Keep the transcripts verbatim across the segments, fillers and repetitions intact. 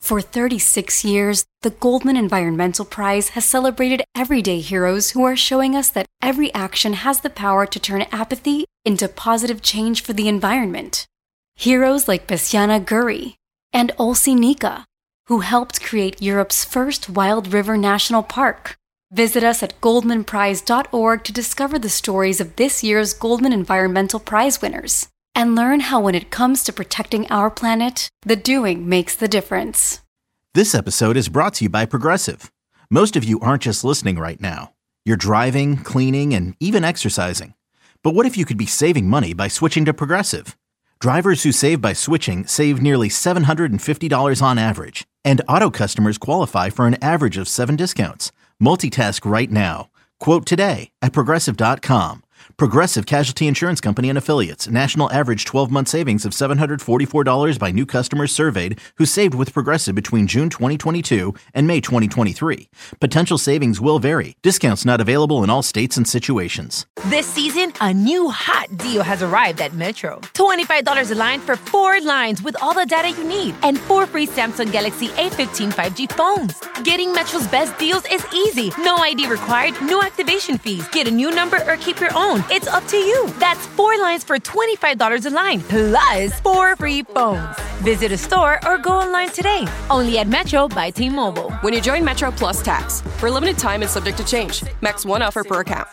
For thirty-six years, the Goldman Environmental Prize has celebrated everyday heroes who are showing us that every action has the power to turn apathy into positive change for the environment. Heroes like Bessiana Guri and Olsi Nika, who helped create Europe's first wild river national park. Visit us at goldman prize dot org to discover the stories of this year's Goldman Environmental Prize winners and learn how when it comes to protecting our planet, the doing makes the difference. This episode is brought to you by Progressive. Most of you aren't just listening right now. You're driving, cleaning, and even exercising. But what if you could be saving money by switching to Progressive? Drivers who save by switching save nearly seven hundred fifty dollars on average, and auto customers qualify for an average of seven discounts. Multitask right now. Quote today at progressive dot com. Progressive Casualty Insurance Company and Affiliates. National average twelve-month savings of seven hundred forty-four dollars by new customers surveyed who saved with Progressive between June twenty twenty-two and May twenty twenty-three. Potential savings will vary. Discounts not available in all states and situations. This season, a new hot deal has arrived at Metro. twenty-five dollars a line for four lines with all the data you need and four free Samsung Galaxy A fifteen five G phones. Getting Metro's best deals is easy. No I D required, no activation fees. Get a new number or keep your own. It's up to you. That's four lines for twenty-five dollars a line, plus four free phones. Visit a store or go online today. Only at Metro by T-Mobile. When you join Metro Plus Tax. For limited time and subject to change. Max one offer per account.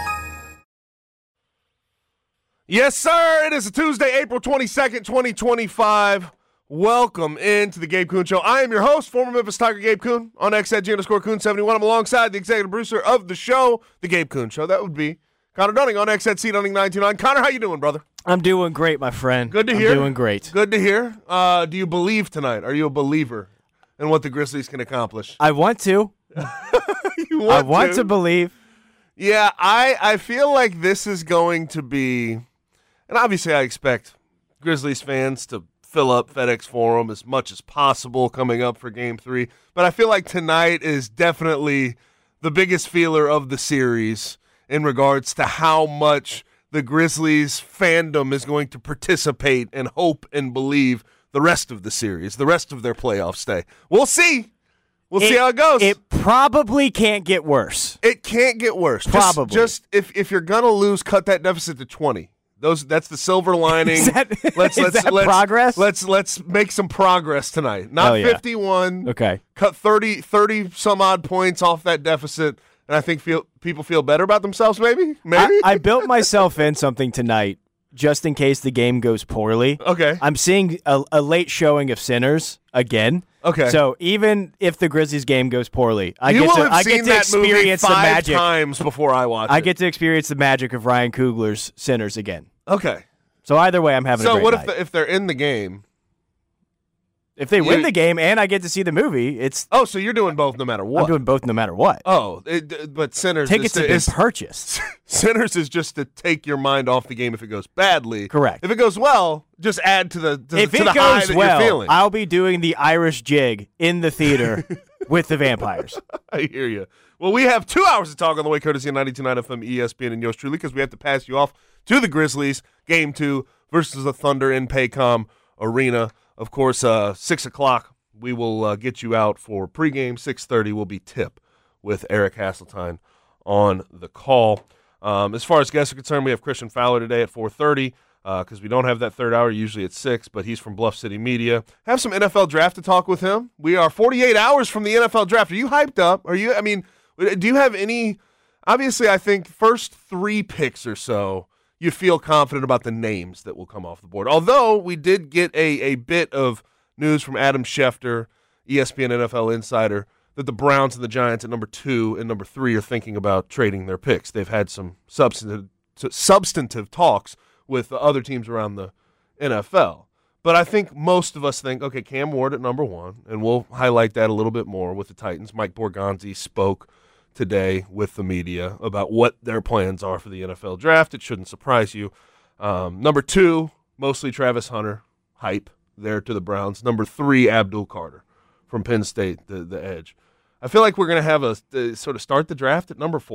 Yes, sir. It is a Tuesday, April twenty-second, twenty twenty-five. Welcome into the Gabe Kuhn Show. I am your host, former Memphis Tiger Gabe Kuhn, on X at G underscore Kuhn seventy-one. I'm alongside the executive producer of the show, the Gabe Kuhn Show. That would be Connor Dunning on X at C Dunning nine two nine. Connor, how you doing, brother? I'm doing great, my friend. Good to hear. I'm doing great. Good to hear. Uh, do you believe tonight? Are you a believer in what the Grizzlies can accomplish? I want to. you want I want to? to believe. Yeah, I, I feel like this is going to be, and obviously I expect Grizzlies fans to fill up FedEx Forum as much as possible coming up for Game three, but I feel like tonight is definitely the biggest feeler of the series in regards to how much the Grizzlies fandom is going to participate and hope and believe the rest of the series, the rest of their playoff stay. We'll see. We'll it, see how it goes. It probably can't get worse. It can't get worse. Probably. Just, just if, if you're going to lose, cut that deficit to twenty. Those That's the silver lining. Is that, let's, is let's, that let's, progress? Let's, let's make some progress tonight. Not yeah. fifty-one. Okay. Cut thirty, thirty some odd points off that deficit. And I think feel, people feel better about themselves, maybe? Maybe? I, I built myself in something tonight just in case the game goes poorly. Okay. I'm seeing a, a late showing of Sinners again. Okay. So even if the Grizzlies game goes poorly, I you get will to, have I seen get to that movie experience five the magic. times before I watch I it. get to experience the magic of Ryan Coogler's Sinners again. Okay. So either way, I'm having so a great what night. if the, if they're in the game? If they You- win the game and I get to see the movie, it's Oh, so you're doing both no matter what. I'm doing both no matter what. Oh, it, but Sinners Tickets is, have been is, purchased. Sinners is just to take your mind off the game if it goes badly. Correct. If it goes well, just add to the to, If to it the high goes that well, you're feeling. I'll be doing the Irish jig in the theater with the vampires. I hear you. Well, we have two hours to talk on the way, courtesy of ninety-two point nine F M E S P N and yours truly, because we have to pass you off to the Grizzlies, game two versus the Thunder in Paycom Arena. Of course, uh, six o'clock, we will uh, get you out for pregame. six thirty will be tip with Eric Hasseltine on the call. Um, as far as guests are concerned, we have Christian Fowler today at four thirty because uh, we don't have that third hour, usually at six, but he's from Bluff City Media. Have some N F L draft to talk with him. We are forty-eight hours from the N F L draft. Are you hyped up? Are you? I mean, do you have any – obviously, I think first three picks or so, you feel confident about the names that will come off the board. Although we did get a, a bit of news from Adam Schefter, E S P N N F L insider, that the Browns and the Giants at number two and number three are thinking about trading their picks. They've had some substantive substantive talks with the other teams around the N F L. But I think most of us think, okay, Cam Ward at number one, and we'll highlight that a little bit more with the Titans. Mike Borgonzi spoke today with the media about what their plans are for the N F L draft. It shouldn't surprise you. Um, number two, mostly Travis Hunter, hype there to the Browns. Number three, Abdul Carter from Penn State, the, the edge. I feel like we're going to have a uh, sort of start the draft at number four.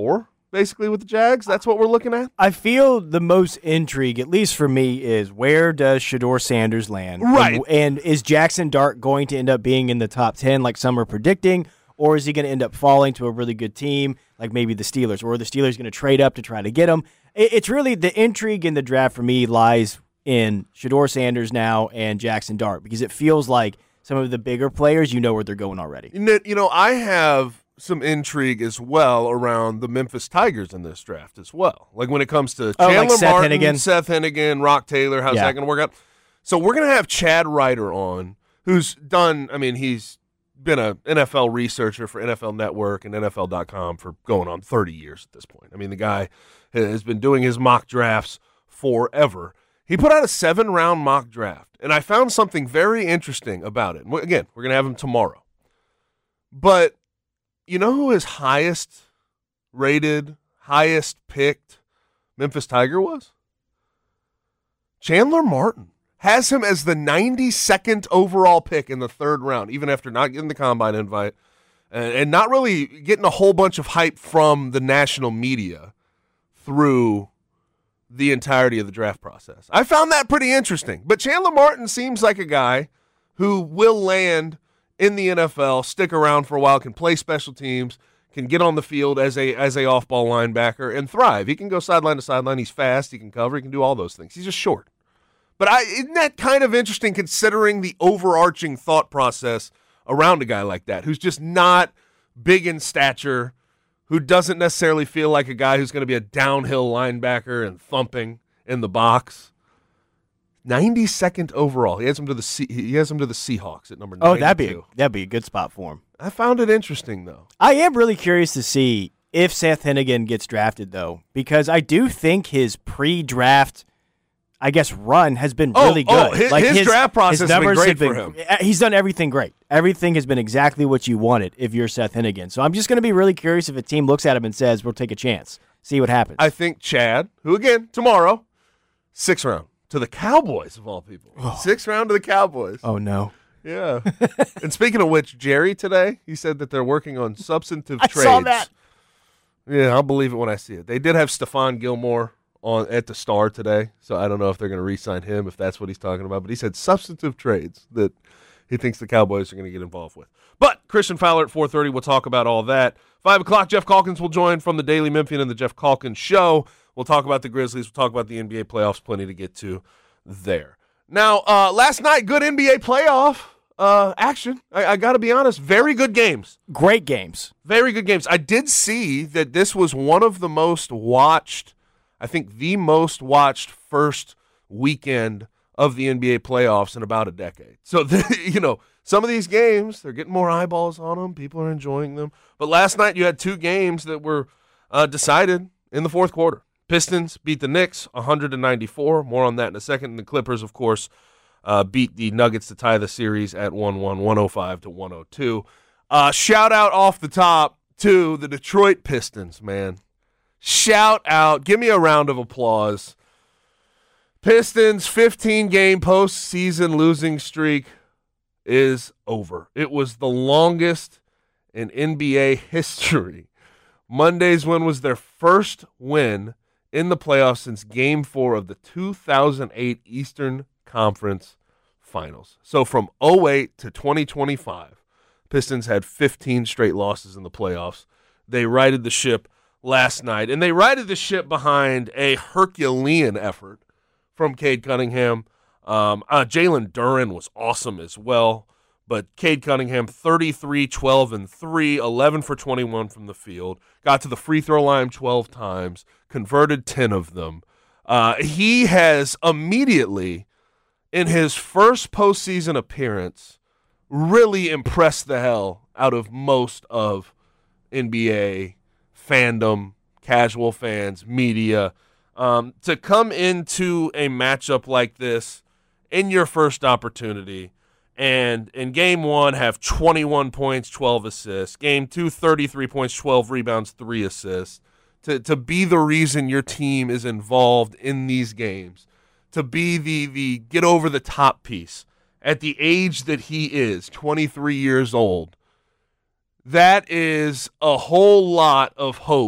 basically, with the Jags? That's what we're looking at? I feel the most intrigue, at least for me, is where does Shedeur Sanders land? Right. And, and is Jackson Dart going to end up being in the top ten like some are predicting, or is he going to end up falling to a really good team like maybe the Steelers, or are the Steelers going to trade up to try to get him? It, it's really the intrigue in the draft for me lies in Shedeur Sanders now and Jackson Dart, because it feels like some of the bigger players, you know where they're going already. You know, I have some intrigue as well around the Memphis Tigers in this draft as well. Like when it comes to Oh, Chandler like Seth Martin, Hennigan? Seth Hennigan, Rock Taylor, how's Yeah. that going to work out? So we're going to have Chad Ryder on, who's done, I mean, he's been an N F L researcher for N F L Network and N F L dot com for going on thirty years at this point. I mean, the guy has been doing his mock drafts forever. He put out a seven-round mock draft, and I found something very interesting about it. Again, we're going to have him tomorrow. But you know who his highest rated, highest picked Memphis Tiger was? Chandler Martin. Has him as the ninety-second overall pick in the third round, even after not getting the combine invite and, and not really getting a whole bunch of hype from the national media through the entirety of the draft process. I found that pretty interesting. But Chandler Martin seems like a guy who will land in the N F L, stick around for a while, can play special teams, can get on the field as a as a off-ball linebacker and thrive. He can go sideline to sideline. He's fast. He can cover. He can do all those things. He's just short. But I, isn't that kind of interesting considering the overarching thought process around a guy like that, who's just not big in stature, who doesn't necessarily feel like a guy who's going to be a downhill linebacker and thumping in the box. ninety-second overall. He has him to the C- he has him to the Seahawks at number ninety-two. Oh, that'd be a, that'd be a good spot for him. I found it interesting, though. I am really curious to see if Seth Hennigan gets drafted, though, because I do think his pre-draft, I guess, run has been Oh, really good. oh, his- his draft process has been numbers great have for him. He's done everything great. Everything has been exactly what you wanted if you're Seth Hennigan. So I'm just going to be really curious if a team looks at him and says, we'll take a chance, see what happens. I think Chad, who again, tomorrow, sixth round to the Cowboys, of all people. Sixth round to the Cowboys. oh, no. Yeah. And speaking of which, Jerry today, he said that they're working on substantive I trades. saw that. Yeah, I'll believe it when I see it. They did have Stephon Gilmore on at the Star today, so I don't know if they're going to re-sign him, if that's what he's talking about. But he said substantive trades that he thinks the Cowboys are going to get involved with. But Christian Fowler at four thirty, we'll talk about all that. five o'clock, Jeff Calkins will join from the Daily Memphian and the Jeff Calkins Show. We'll talk about the Grizzlies. We'll talk about the N B A playoffs. Plenty to get to there. Now, uh, last night, good N B A playoff uh, action. I, I got to be honest, very good games. Great games. Very good games. I did see that this was one of the most watched, I think the most watched first weekend of the N B A playoffs in about a decade. So, the, you know, some of these games, they're getting more eyeballs on them. People are enjoying them. But last night you had two games that were uh, decided in the fourth quarter. Pistons beat the Knicks one hundred to ninety-four. More on that in a second. And the Clippers, of course, uh, beat the Nuggets to tie the series at one one, one oh five to one oh two. Uh, shout out off the top to the Detroit Pistons, man. Shout out. Give me a round of applause. Pistons fifteen-game postseason losing streak is over. It was the longest in N B A history. Monday's win was their first win in the playoffs since Game four of the two thousand eight Eastern Conference Finals. So from oh eight to twenty twenty-five, Pistons had fifteen straight losses in the playoffs. They righted the ship last night, and they righted the ship behind a Herculean effort from Cade Cunningham. Um, uh, Jalen Duren was awesome as well, but Cade Cunningham, thirty-three, twelve, and three, eleven for twenty-one from the field, got to the free throw line twelve times, converted ten of them. Uh, he has immediately, in his first postseason appearance, really impressed the hell out of most of N B A fandom, casual fans, media. Um, to come into a matchup like this in your first opportunity and in game one have twenty-one points, twelve assists, game two, thirty-three points, twelve rebounds, three assists, to, to be the reason your team is involved in these games, to be the, the get over the top piece at the age that he is, twenty-three years old, that is a whole lot of hope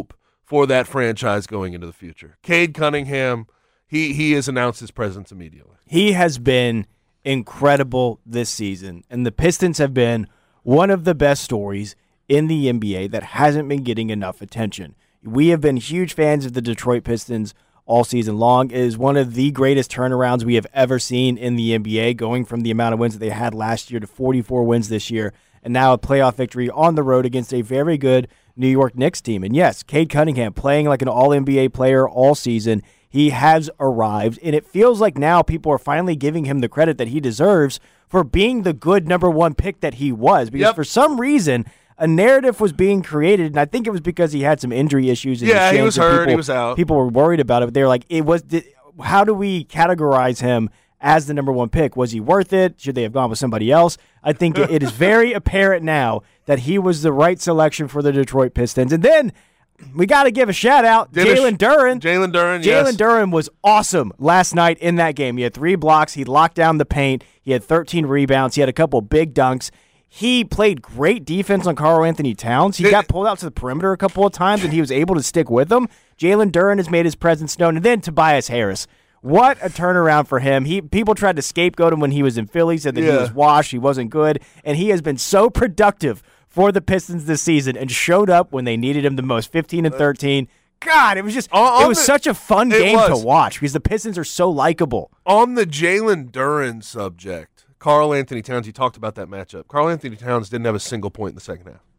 for that franchise going into the future. Cade Cunningham, he he has announced his presence immediately. He has been incredible this season, and the Pistons have been one of the best stories in the N B A that hasn't been getting enough attention. We have been huge fans of the Detroit Pistons all season long. It is one of the greatest turnarounds we have ever seen in the N B A, going from the amount of wins that they had last year to forty-four wins this year, and now a playoff victory on the road against a very good New York Knicks team. And yes, Cade Cunningham playing like an all-N B A player all season. He has arrived, and it feels like now people are finally giving him the credit that he deserves for being the good number one pick that he was. Because yep. for some reason, a narrative was being created, and I think it was because he had some injury issues. In yeah, his he was hurt. People, he was out. People were worried about it, but they were like, "It was. How do we categorize him as the number one pick? Was he worth it? Should they have gone with somebody else?" I think it, it is very apparent now that he was the right selection for the Detroit Pistons. And then we got to give a shout out, Jalen Duren. Jalen Duren, Jalen yes. Duren was awesome last night in that game. He had three blocks. He locked down the paint. He had thirteen rebounds. He had a couple big dunks. He played great defense on Karl-Anthony Towns. He got pulled out to the perimeter a couple of times, and he was able to stick with them. Jalen Duren has made his presence known. And then Tobias Harris. What a turnaround for him. He People tried to scapegoat him when he was in Philly, said that yeah. he was washed, he wasn't good, and he has been so productive for the Pistons this season and showed up when they needed him the most, fifteen and thirteen. God, it was just on, on it was the, such a fun game was. to watch because the Pistons are so likable. On the Jalen Duren subject, Karl-Anthony Towns, you talked about that matchup. Karl-Anthony Towns didn't have a single point in the second half.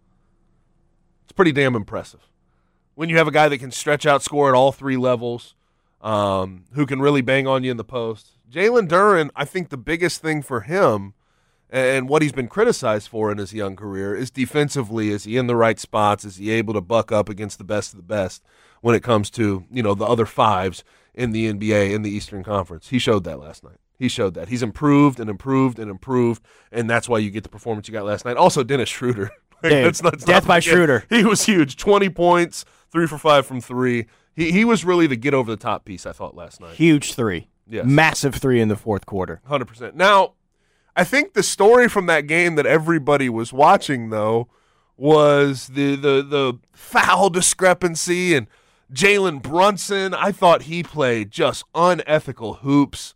It's pretty damn impressive. When you have a guy that can stretch out, score at all three levels, um, who can really bang on you in the post. Jalen Duren, I think the biggest thing for him and what he's been criticized for in his young career is defensively. Is he in the right spots? Is he able to buck up against the best of the best when it comes to, you know, the other fives in the N B A, in the Eastern Conference? He showed that last night. He showed that. He's improved and improved and improved, and that's why you get the performance you got last night. Also, Dennis Schroeder. Dude, let's, let's death by Schroeder. He was huge. twenty points, three for five from three. He he was really the get-over-the-top piece, I thought, last night. Huge three. Yes. Massive three in the fourth quarter. one hundred percent. Now, I think the story from that game that everybody was watching, though, was the the, the foul discrepancy and Jalen Brunson. I thought he played just unethical hoops.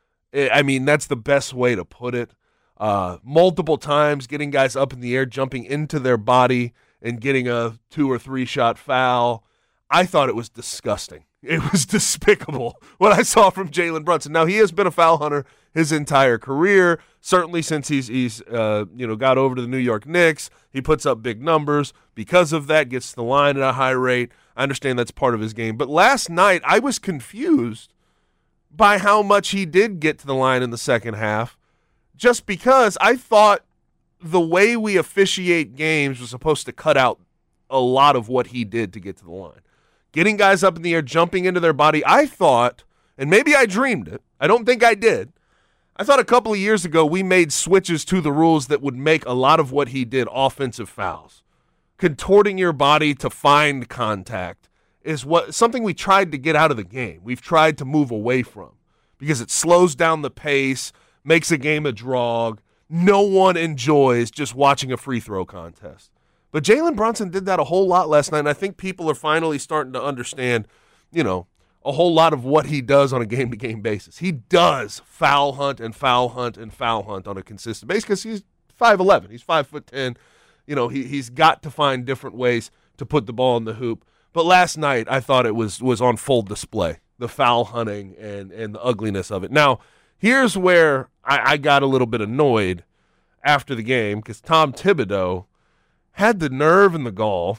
I mean, that's the best way to put it. Uh, multiple times getting guys up in the air, jumping into their body and getting a two or three shot foul. I thought it was disgusting. It was despicable what I saw from Jalen Brunson. Now, he has been a foul hunter his entire career, certainly since he's he's uh, you know got over to the New York Knicks. He puts up big numbers. Because of that, gets to the line at a high rate. I understand that's part of his game. But last night, I was confused by how much he did get to the line in the second half, just because I thought the way we officiate games was supposed to cut out a lot of what he did to get to the line. Getting guys up in the air, jumping into their body. I thought, and maybe I dreamed it, I don't think I did, I thought a couple of years ago we made switches to the rules that would make a lot of what he did offensive fouls. Contorting your body to find contact is what something we tried to get out of the game. We've tried to move away from because it slows down the pace, makes a game a drag. No one enjoys just watching a free throw contest. But Jalen Brunson did that a whole lot last night, and I think people are finally starting to understand, you know, a whole lot of what he does on a game-to-game basis. He does foul hunt and foul hunt and foul hunt on a consistent basis because he's five eleven. He's five foot ten. You know, he, he's got to find different ways to put the ball in the hoop. But last night, I thought it was was on full display, the foul hunting and, and the ugliness of it. Now, here's where I, I got a little bit annoyed after the game because Tom Thibodeau had the nerve and the gall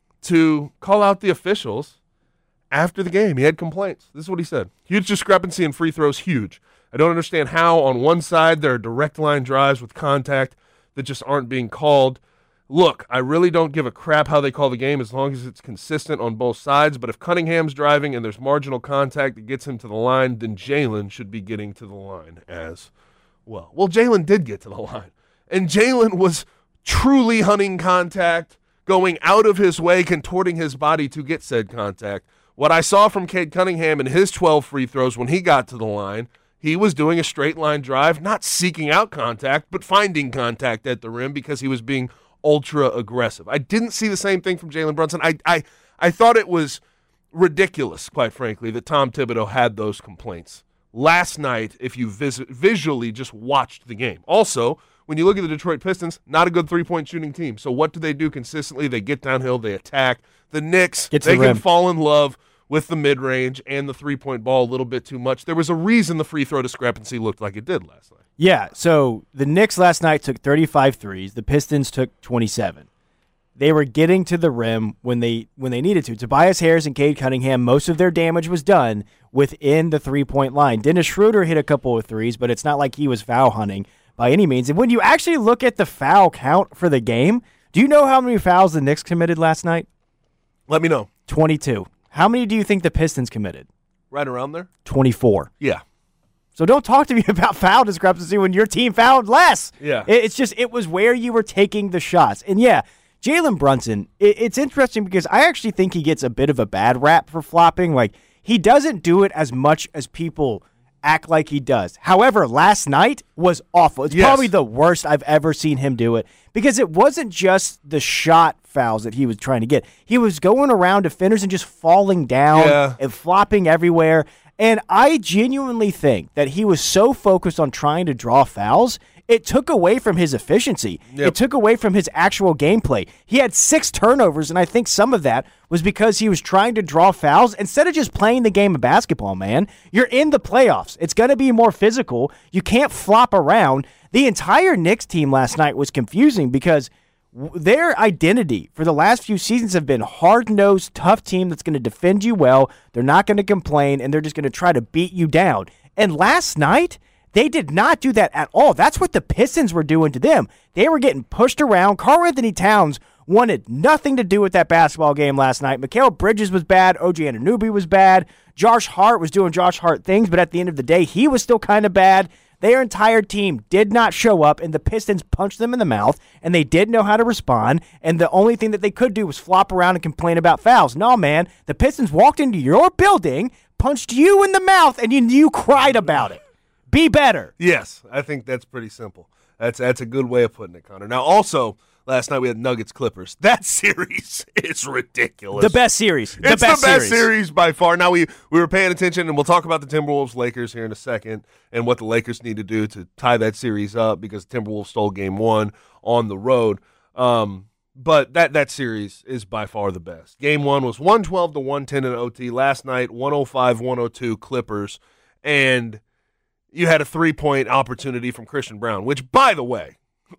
to call out the officials after the game. He had complaints. This is what he said. Huge discrepancy in free throws, huge. I don't understand how on one side there are direct line drives with contact that just aren't being called. Look, I really don't give a crap how they call the game as long as it's consistent on both sides, but if Cunningham's driving and there's marginal contact that gets him to the line, then Jalen should be getting to the line as well. Well, Jalen did get to the line, and Jalen was truly hunting contact, going out of his way, contorting his body to get said contact. What I saw from Cade Cunningham in his twelve free throws when he got to the line, he was doing a straight line drive, not seeking out contact, but finding contact at the rim because he was being ultra aggressive. I didn't see the same thing from Jalen Brunson. I, I, I thought it was ridiculous, quite frankly, that Tom Thibodeau had those complaints last night if you vis- visually just watched the game. Also, when you look at the Detroit Pistons, not a good three-point shooting team. So what do they do consistently? They get downhill, they attack. The Knicks, they the can rim. fall in love with the mid-range and the three-point ball a little bit too much. There was a reason the free throw discrepancy looked like it did last night. Yeah, so the Knicks last night took thirty-five threes. The Pistons took twenty-seven. They were getting to the rim when they when they needed to. Tobias Harris and Cade Cunningham, most of their damage was done within the three-point line. Dennis Schroeder hit a couple of threes, but it's not like he was foul hunting by any means. And when you actually look at the foul count for the game, do you know how many fouls the Knicks committed last night? Let me know. twenty-two. How many do you think the Pistons committed? Right around there? twenty-four. Yeah. So don't talk to me about foul discrepancy when your team fouled less. Yeah. It- It's just, it was where you were taking the shots. And yeah, Jalen Brunson, it- it's interesting because I actually think he gets a bit of a bad rap for flopping. Like, he doesn't do it as much as people act like he does. However, last night was awful. It's Yes. probably the worst I've ever seen him do it because it wasn't just the shot fouls that he was trying to get. He was going around defenders and just falling down Yeah. and flopping everywhere. And I genuinely think that he was so focused on trying to draw fouls, it took away from his efficiency. Yep. It took away from his actual gameplay. He had six turnovers, and I think some of that was because he was trying to draw fouls instead of just playing the game of basketball, man. You're in the playoffs. It's going to be more physical. You can't flop around. The entire Knicks team last night was confusing because their identity for the last few seasons have been hard-nosed, tough team that's going to defend you well. They're not going to complain, and they're just going to try to beat you down. And last night, they did not do that at all. That's what the Pistons were doing to them. They were getting pushed around. Karl-Anthony Towns wanted nothing to do with that basketball game last night. Mikal Bridges was bad. O G Anunoby was bad. Josh Hart was doing Josh Hart things, but at the end of the day, he was still kind of bad. Their entire team did not show up, and the Pistons punched them in the mouth, and they did know how to respond, and the only thing that they could do was flop around and complain about fouls. No, man, the Pistons walked into your building, punched you in the mouth, and you, you cried about it. Be better. Yes, I think that's pretty simple. That's that's a good way of putting it, Connor. Now, also, last night we had Nuggets Clippers. That series is ridiculous. The best series. The it's best the best series. series by far. Now, we, we were paying attention, and we'll talk about the Timberwolves Lakers here in a second and what the Lakers need to do to tie that series up because the Timberwolves stole game one on the road. Um, but that, that series is by far the best. Game one was one twelve to one ten in O T. Last night, one oh five one oh two Clippers. And you had a three-point opportunity from Christian Brown, which, by the way,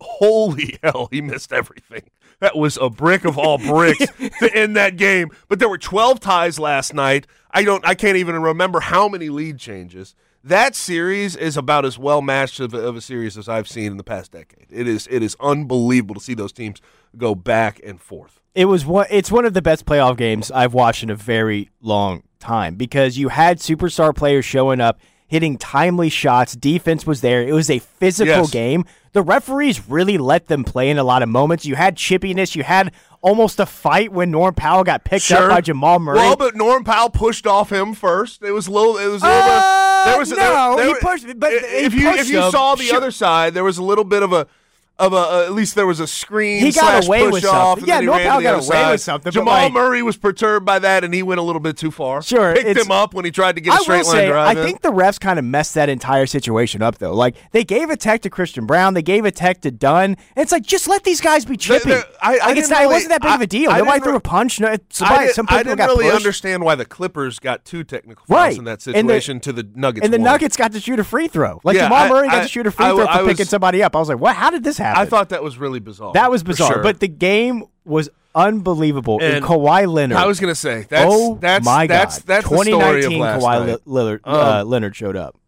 holy hell, he missed everything. That was a brick of all bricks to end that game. But there were twelve ties last night. I don't. I can't even remember how many lead changes. That series is about as well matched of a, of a series as I've seen in the past decade. It is. It is unbelievable to see those teams go back and forth. It was one. It's one of the best playoff games I've watched in a very long time because you had superstar players showing up, hitting timely shots. Defense was there. It was a physical Yes. game. The referees really let them play in a lot of moments. You had chippiness. You had almost a fight when Norm Powell got picked Sure. up by Jamal Murray. Well, but Norm Powell pushed off him first. It was a little. It was a little. Uh, bit, there was no, there, there, he pushed- but he if you pushed if you him. saw the Sure. other side, there was a little bit of a. Of a, uh, at least there was a screen. He got slash away push with off, something. and Yeah, then he Norm ran to Powell the got other away side. with something, but, Jamal like- Murray was perturbed by that, and he went a little bit too far. Sure, picked it's- him up when he tried to get a I straight will line say, drive. I in. think the refs kind of messed that entire situation up, though. Like, they gave a tech to Christian Brown. They gave a tech to Dunn. And it's like, just let these guys be chippy. the- I- I like, it's didn't not, really- it wasn't that big of I- a deal. I Nobody didn't threw re- a punch. No, I, somebody, did, some I people didn't got really pushed. understand why the Clippers got two technical fouls Right. in that And the- situation to the Nuggets. And the one. Nuggets got to shoot a free throw. Like, Yeah, Jamal I- Murray got I- to shoot a free I- throw for I was- picking somebody up. I was like, what? How did this happen? I thought that was really bizarre. that was for bizarre. sure. But the game was unbelievable. And, And Kawhi Leonard. I was going to say that's oh, that's my that's God. that's the story of twenty nineteen last Kawhi night. Lillard, uh, Um, Leonard showed up.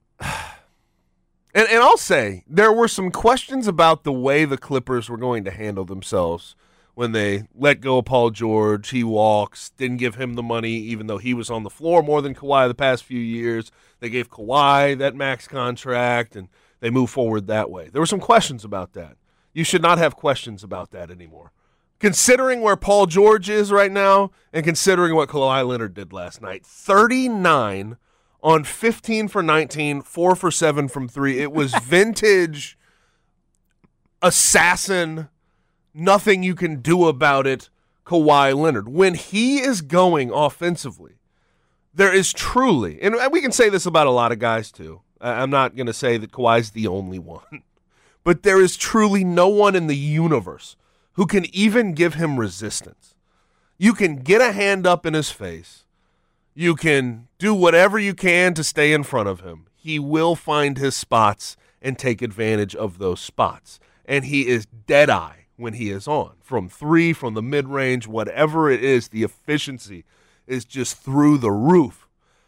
And and I'll say there were some questions about the way the Clippers were going to handle themselves when they let go of Paul George. He walks, didn't give him the money, even though he was on the floor more than Kawhi the past few years. They gave Kawhi that max contract, and they moved forward that way. There were some questions about that. You should not have questions about that anymore. Considering where Paul George is right now and considering what Kawhi Leonard did last night, thirty-nine on fifteen for nineteen, four for seven from three. It was vintage assassin, nothing you can do about it Kawhi Leonard. When he is going offensively, there is truly, and we can say this about a lot of guys too. I'm not going to say that Kawhi's the only one, but there is truly no one in the universe who can even give him resistance. You can get a hand up in his face. You can do whatever you can to stay in front of him. He will find his spots and take advantage of those spots. And he is dead-eye when he is on. From three, from the mid-range, whatever it is, the efficiency is just through the roof.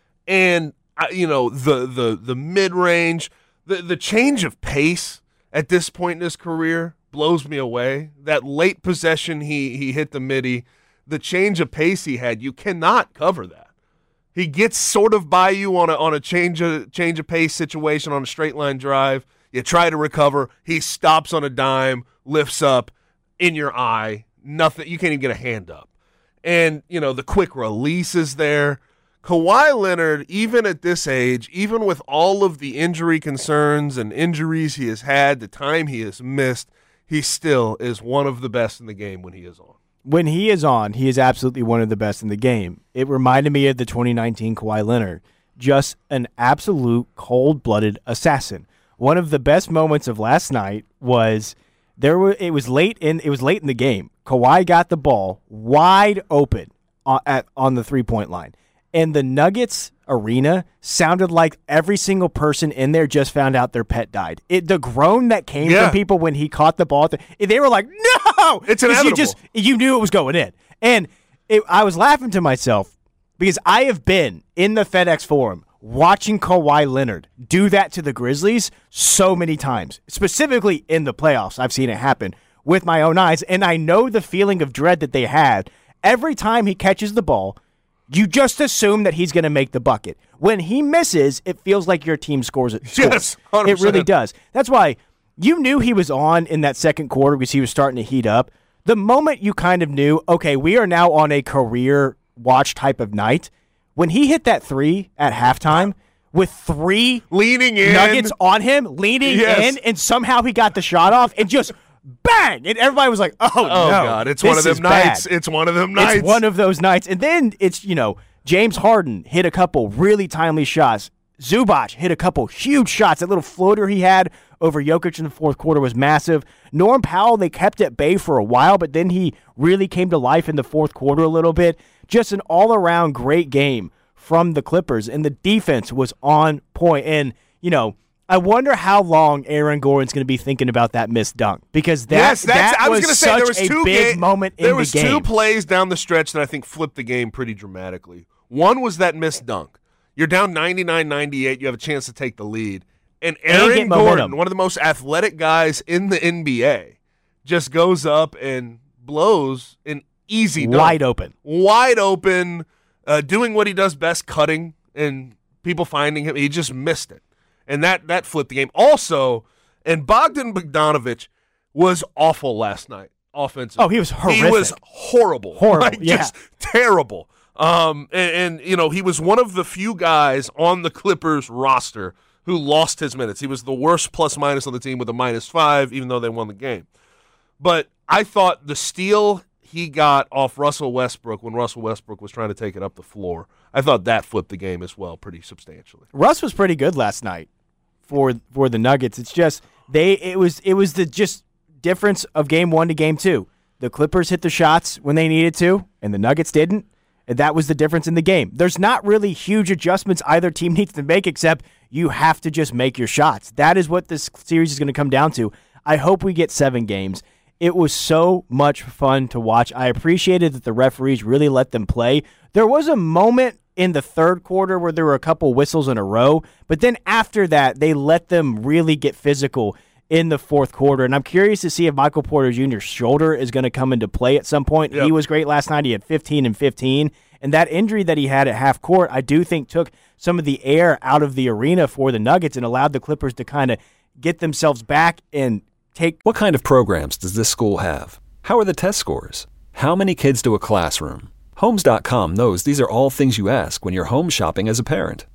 And, you know, the the the mid-range, the, the change of pace at this point in his career blows me away. That late possession he, he hit the midi, the change of pace he had, you cannot cover that. He gets sort of by you on a on a change of change of pace situation on a straight line drive. You try to recover. He stops on a dime, lifts up in your eye. Nothing. You can't even get a hand up. And you know the quick release is there. Kawhi Leonard, even at this age, even with all of the injury concerns and injuries he has had, the time he has missed, he still is one of the best in the game when he is on. When he is on, he is absolutely one of the best in the game. It reminded me of the twenty nineteen Kawhi Leonard. Just an absolute cold-blooded assassin. One of the best moments of last night was there were it was late in it was late in the game. Kawhi got the ball wide open on, at, on the three-point line. And the Nuggets arena sounded like every single person in there just found out their pet died. It, the groan that came yeah. from people when he caught the ball, they were like, no! It's inevitable. You, just, you knew it was going in. And it, I was laughing to myself because I have been in the FedEx Forum watching Kawhi Leonard do that to the Grizzlies so many times, specifically in the playoffs. I've seen it happen with my own eyes, and I know the feeling of dread that they had every time he catches the ball. You just assume that he's going to make the bucket. When he misses, it feels like your team scores it. Scores. Yes, one hundred percent. It really does. That's why you knew he was on in that second quarter because he was starting to heat up. The moment you kind of knew, okay, we are now on a career watch type of night, when he hit that three at halftime with three leaning in Nuggets on him, leaning yes. in, and somehow he got the shot off and just bang! And everybody was like, oh, oh no. God, it's one of them nights. Bad. It's one of them nights. It's one of those nights. And then it's, you know, James Harden hit a couple really timely shots. Zubac hit a couple huge shots. That little floater he had over Jokic in the fourth quarter was massive. Norm Powell, they kept at bay for a while, but then he really came to life in the fourth quarter a little bit. Just an all-around great game from the Clippers, and the defense was on point. And, you know, I wonder how long Aaron Gordon's going to be thinking about that missed dunk, because that, yes, that's, that I was, was gonna such say, there was a two big ga- moment in there the was game. two plays down the stretch that I think flipped the game pretty dramatically. One was that missed dunk. You're down ninety-nine ninety-eight. You have a chance to take the lead. And Aaron and Gordon, momentum. one of the most athletic guys in the N B A, just goes up and blows an easy dunk. Wide open. Wide open, uh, doing what he does best, cutting, and people finding him. He just missed it. And that, that flipped the game. Also, and Bogdan Bogdanović was awful last night offensively. Oh, he was horrific. He was horrible. Horrible, like, yeah. Just terrible. Um, and, and, you know, he was one of the few guys on the Clippers roster who lost his minutes. He was the worst plus-minus on the team with a minus five, even though they won the game. But I thought the steal he got off Russell Westbrook when Russell Westbrook was trying to take it up the floor, I thought that flipped the game as well pretty substantially. Russ was pretty good last night for for the Nuggets. It's just they it was it was the just difference of game one to game two. The Clippers hit the shots when they needed to, and the Nuggets didn't. And that was the difference in the game. There's not really huge adjustments either team needs to make, except you have to just make your shots. That is what this series is going to come down to. I hope we get seven games. It was so much fun to watch. I appreciated that the referees really let them play. There was a moment in the third quarter where there were a couple whistles in a row, but then after that, they let them really get physical in the fourth quarter. And I'm curious to see if Michael Porter Junior's shoulder is going to come into play at some point. Yep. He was great last night. He had fifteen and fifteen. And that injury that he had at half court, I do think took some of the air out of the arena for the Nuggets and allowed the Clippers to kind of get themselves back and take. What kind of programs does this school have? How are the test scores? How many kids to a classroom? Homes dot com knows these are all things you ask when you're home shopping as a parent.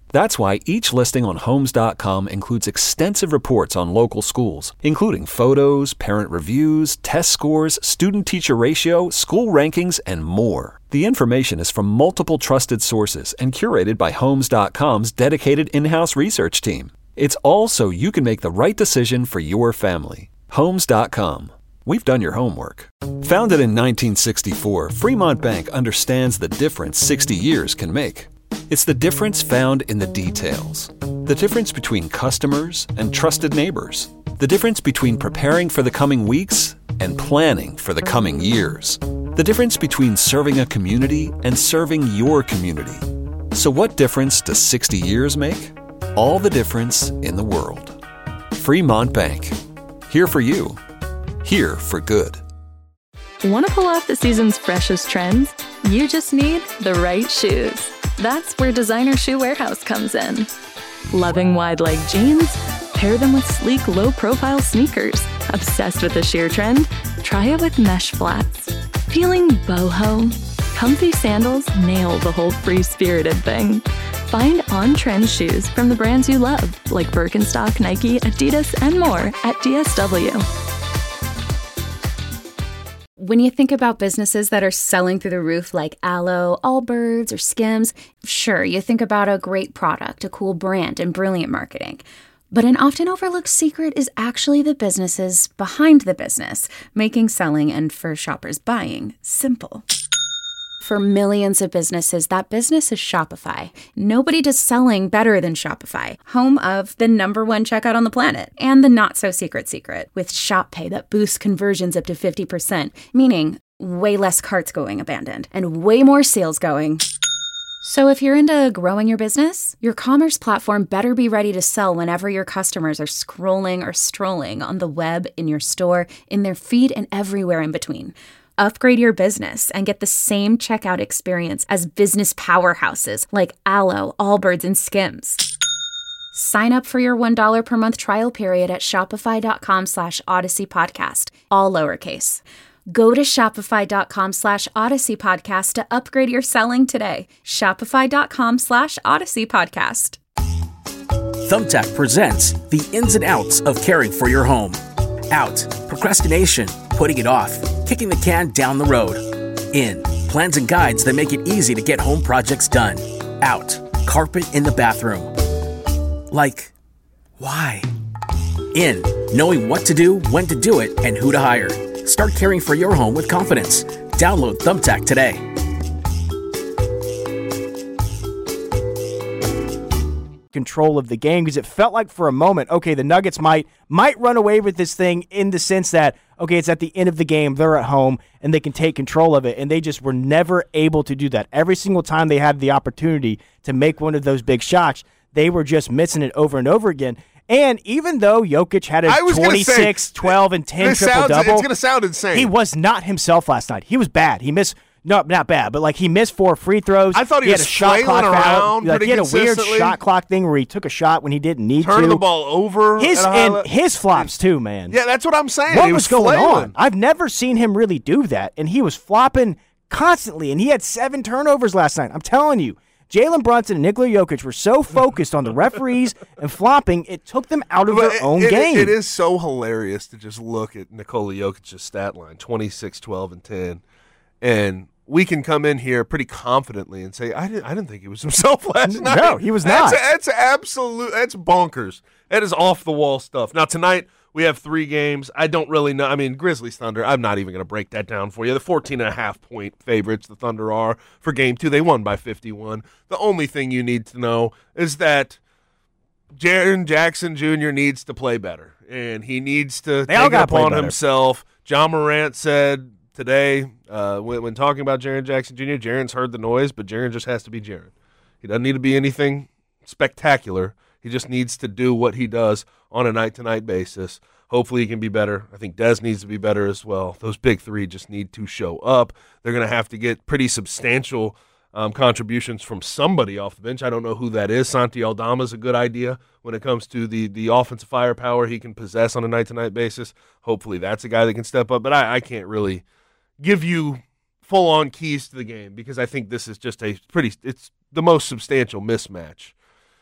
That's why each listing on Homes dot com includes extensive reports on local schools, including photos, parent reviews, test scores, student-teacher ratio, school rankings, and more. The information is from multiple trusted sources and curated by Homes dot com's dedicated in-house research team. It's all so you can make the right decision for your family. Homes dot com. We've done your homework. Founded in nineteen sixty-four, Fremont Bank understands the difference sixty years can make. It's the difference found in the details. The difference between customers and trusted neighbors. The difference between preparing for the coming weeks and planning for the coming years. The difference between serving a community and serving your community. So what difference does sixty years make? All the difference in the world. Fremont Bank. Here for you. Here for good. Want to pull off the season's freshest trends? You just need the right shoes. That's where Designer Shoe Warehouse comes in. Loving wide leg jeans? Pair them with sleek, low-profile sneakers. Obsessed with the sheer trend? Try it with mesh flats. Feeling boho? Comfy sandals nail the whole free-spirited thing. Find on-trend shoes from the brands you love, like Birkenstock, Nike, Adidas, and more at D S W. When you think about businesses that are selling through the roof like Aloe, Allbirds, or Skims, sure, you think about a great product, a cool brand, and brilliant marketing. But an often overlooked secret is actually the businesses behind the business, making selling and, for shoppers, buying simple. For millions of businesses, that business is Shopify. Nobody does selling better than Shopify, home of the number one checkout on the planet and the not-so-secret secret with Shop Pay that boosts conversions up to fifty percent, meaning way less carts going abandoned and way more sales going. So if you're into growing your business, your commerce platform better be ready to sell whenever your customers are scrolling or strolling on the web, in your store, in their feed, and everywhere in between. Upgrade your business and get the same checkout experience as business powerhouses like Aloe, Allbirds, and Skims. Sign up for your one dollar per month trial period at shopify.com slash Odyssey Podcast, all lowercase. Go to shopify.com slash Odyssey Podcast to upgrade your selling today. Shopify.com slash Odyssey Podcast. Thumbtack presents the ins and outs of caring for your home. Out, procrastination, putting it off, kicking the can down the road. In, plans and guides that make it easy to get home projects done. Out, carpet in the bathroom. Like, why? In, knowing what to do, when to do it, and who to hire. Start caring for your home with confidence. Download Thumbtack today. Control of the game, because it felt like for a moment, okay, the Nuggets might might run away with this thing in the sense that, okay, it's at the end of the game, they're at home, and they can take control of it, and they just were never able to do that. Every single time they had the opportunity to make one of those big shots, they were just missing it over and over again. And even though Jokic had a twenty-six, twelve, and ten triple-double, it's going to sound insane. He was not himself last night. He was bad. He missed No, not bad, but like he missed four free throws. I thought he, he was had a shot clock around. Like, he had a weird shot clock thing where he took a shot when he didn't need Turning to. Turning the ball over. His and his flops too, man. Yeah, that's what I'm saying. What he was, was going flailing. on? I've never seen him really do that, and he was flopping constantly, and he had seven turnovers last night. I'm telling you, Jalen Brunson and Nikola Jokic were so focused on the referees and flopping, it took them out of but their it, own it, game. It is so hilarious to just look at Nikola Jokic's stat line, twenty-six, twelve, and ten, and we can come in here pretty confidently and say, I didn't, I didn't think he was himself last night. No, he was not. That's, that's absolute, that's bonkers. That is off-the-wall stuff. Now, tonight, we have three games. I don't really know. I mean, Grizzlies, Thunder, I'm not even going to break that down for you. The fourteen and a half point favorites the Thunder are for game two. They won by fifty-one. The only thing you need to know is that Jaren Jackson Junior needs to play better, and he needs to they all take it upon better. himself. John Morant said today, uh, when, when talking about Jaren Jackson Junior, Jaren's heard the noise, but Jaren just has to be Jaren. He doesn't need to be anything spectacular. He just needs to do what he does on a night-to-night basis. Hopefully he can be better. I think Dez needs to be better as well. Those big three just need to show up. They're going to have to get pretty substantial um, contributions from somebody off the bench. I don't know who that is. Santi Aldama is a good idea when it comes to the, the offensive firepower he can possess on a night-to-night basis. Hopefully that's a guy that can step up. But I, I can't really give you full-on keys to the game because I think this is just a pretty – it's the most substantial mismatch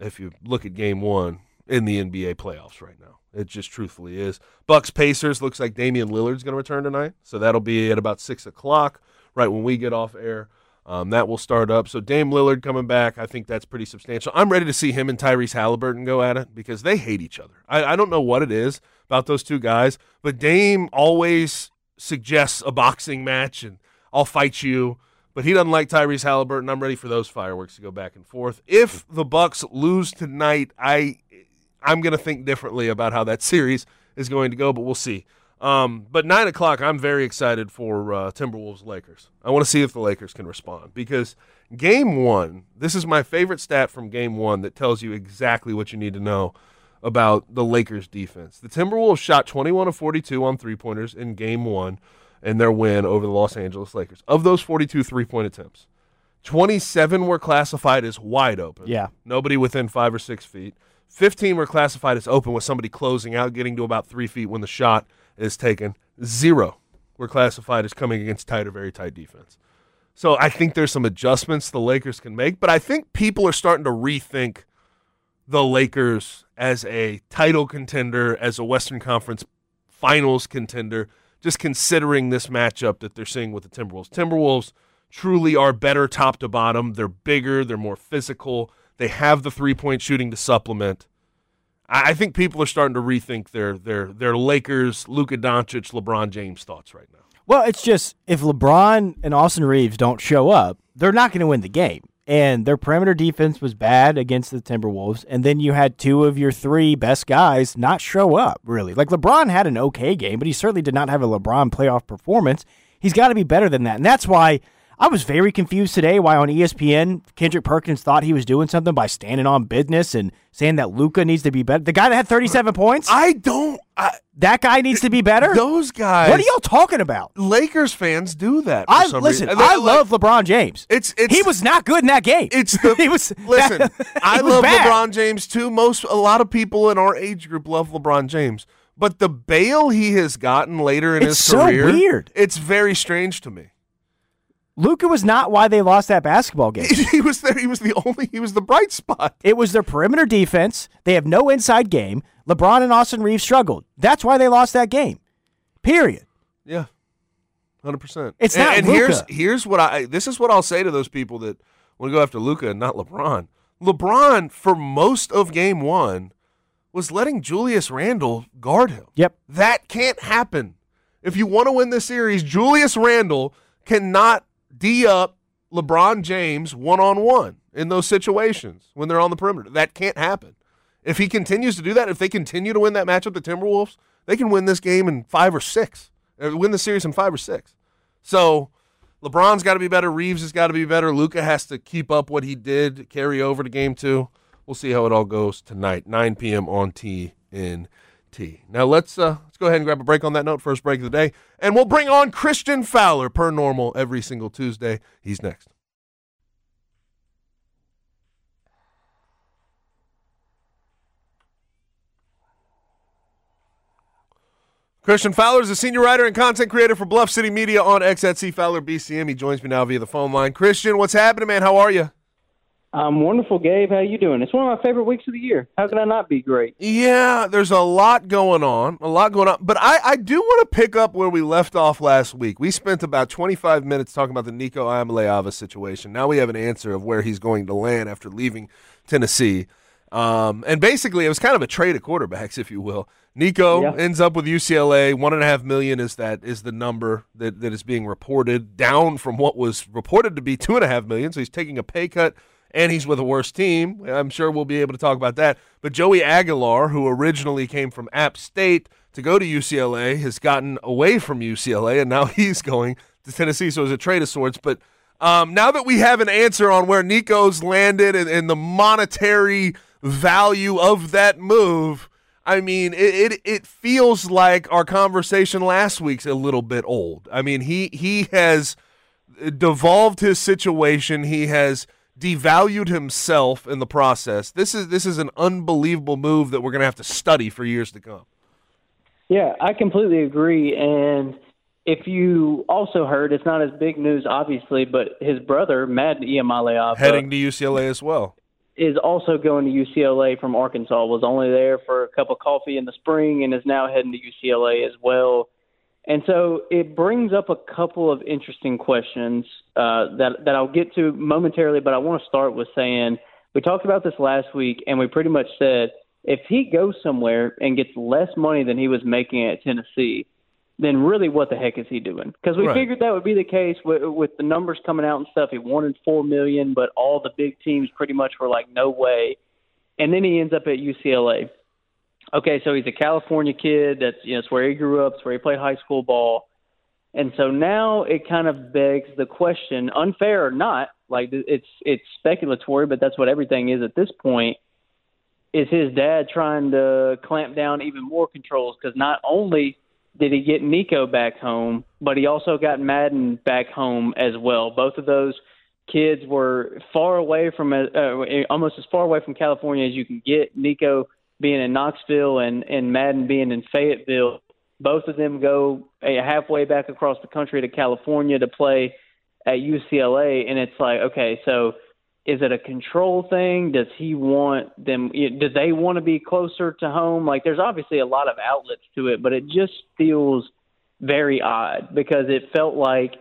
if you look at game one in the N B A playoffs right now. It just truthfully is. Bucks Pacers looks like Damian Lillard's going to return tonight, so that'll be at about six o'clock, right when we get off air. Um, that will start up. So Dame Lillard coming back, I think that's pretty substantial. I'm ready to see him and Tyrese Halliburton go at it because they hate each other. I, I don't know what it is about those two guys, but Dame always suggests a boxing match and I'll fight you, but he doesn't like Tyrese Halliburton. I'm ready for those fireworks to go back and forth. If the Bucks lose tonight, I... I'm going to think differently about how that series is going to go, but we'll see. Um, but nine o'clock, I'm very excited for uh, Timberwolves-Lakers. I want to see if the Lakers can respond because game one, this is my favorite stat from game one that tells you exactly what you need to know about the Lakers defense. The Timberwolves shot twenty-one of forty-two on three-pointers in game one in their win over the Los Angeles Lakers. Of those forty-two three-point attempts, twenty-seven were classified as wide open. Yeah. Nobody within five or six feet. fifteen were classified as open with somebody closing out, getting to about three feet when the shot is taken. Zero were classified as coming against tight or very tight defense. So I think there's some adjustments the Lakers can make, but I think people are starting to rethink the Lakers as a title contender, as a Western Conference Finals contender, just considering this matchup that they're seeing with the Timberwolves. Timberwolves truly are better top to bottom. They're bigger. They're more physical. They have the three-point shooting to supplement. I think people are starting to rethink their their their Lakers, Luka Doncic, LeBron James thoughts right now. Well, it's just if LeBron and Austin Reeves don't show up, they're not going to win the game. And their perimeter defense was bad against the Timberwolves, and then you had two of your three best guys not show up, really. Like, LeBron had an okay game, but he certainly did not have a LeBron playoff performance. He's got to be better than that, and that's why I was very confused today why on E S P N Kendrick Perkins thought he was doing something by standing on business and saying that Luka needs to be better. The guy that had thirty-seven points? I don't. I, that guy needs to be better? Those guys. What are y'all talking about? Lakers fans do that. For I some Listen, reason. I like, love LeBron James. It's, it's He was not good in that game. It's the, he was, listen, that, I was love bad. LeBron James too. Most A lot of people in our age group love LeBron James. But the bail he has gotten later in it's his so career, weird. It's very strange to me. Luka was not why they lost that basketball game. He was there. He was the only. He was the bright spot. It was their perimeter defense. They have no inside game. LeBron and Austin Reeves struggled. That's why they lost that game. Period. Yeah, hundred percent. It's and, not and Luka. here's here's what I. This is what I'll say to those people that want to go after Luka and not LeBron. LeBron for most of game one was letting Julius Randle guard him. Yep. That can't happen. If you want to win this series, Julius Randle cannot D up LeBron James one-on-one in those situations when they're on the perimeter. That can't happen. If he continues to do that, if they continue to win that matchup, the Timberwolves, they can win this game in five or six. Or win the series in five or six. So LeBron's got to be better. Reeves has got to be better. Luka has to keep up what he did, carry over to game two. We'll see how it all goes tonight, nine p.m. on T N T. Now let's uh, let's go ahead and grab a break on that note. First break of the day, and we'll bring on Christian Fowler per normal every single Tuesday. He's next. Christian Fowler is a senior writer and content creator for Bluff City Media on X at C Fowler B C M. He joins me now via the phone line. Christian, what's happening, man? How are you? I'm wonderful, Gabe. How you doing? It's one of my favorite weeks of the year. How can I not be great? Yeah, there's a lot going on, a lot going on. But I, I do want to pick up where we left off last week. We spent about twenty-five minutes talking about the Nico Iamaleava situation. Now we have an answer of where he's going to land after leaving Tennessee. Um, and basically, it was kind of a trade of quarterbacks, if you will. Nico yeah. ends up with U C L A. One and a half million is that is the number that, that is being reported, down from what was reported to be two and a half million. So he's taking a pay cut. And he's with a worse team. I'm sure we'll be able to talk about that. But Joey Aguilar, who originally came from App State to go to U C L A, has gotten away from U C L A, and now he's going to Tennessee. So it's a trade of sorts. But um, now that we have an answer on where Nico's landed and, and the monetary value of that move, I mean, it, it it feels like our conversation last week's a little bit old. I mean, he he has devolved his situation. He has devalued himself in the process. This is this is an unbelievable move that we're going to have to study for years to come. Yeah, I completely agree. And if you also heard, it's not as big news, obviously, but his brother, Madden Iamaleava, heading to U C L A as well. is also going to U C L A from Arkansas, was only there for a cup of coffee in the spring and is now heading to U C L A as well. And so it brings up a couple of interesting questions uh, that, that I'll get to momentarily, but I want to start with saying we talked about this last week, and we pretty much said if he goes somewhere and gets less money than he was making at Tennessee, then really what the heck is he doing? Because we right. figured that would be the case with, with the numbers coming out and stuff. He wanted four million dollars, but all the big teams pretty much were like, no way. And then he ends up at U C L A. Okay, so he's a California kid. That's, you know, it's where he grew up. It's where he played high school ball. And so now it kind of begs the question, unfair or not, like it's it's speculatory, but that's what everything is at this point. Is his dad trying to clamp down even more controls? Because not only did he get Nico back home, but he also got Madden back home as well. Both of those kids were far away from, uh, almost as far away from California as you can get. Nico being in Knoxville and, and Madden being in Fayetteville. Both of them go halfway back across the country to California to play at U C L A. And it's like, okay, so is it a control thing? Does he want them? Do they want to be closer to home? Like, there's obviously a lot of outlets to it, but it just feels very odd because it felt like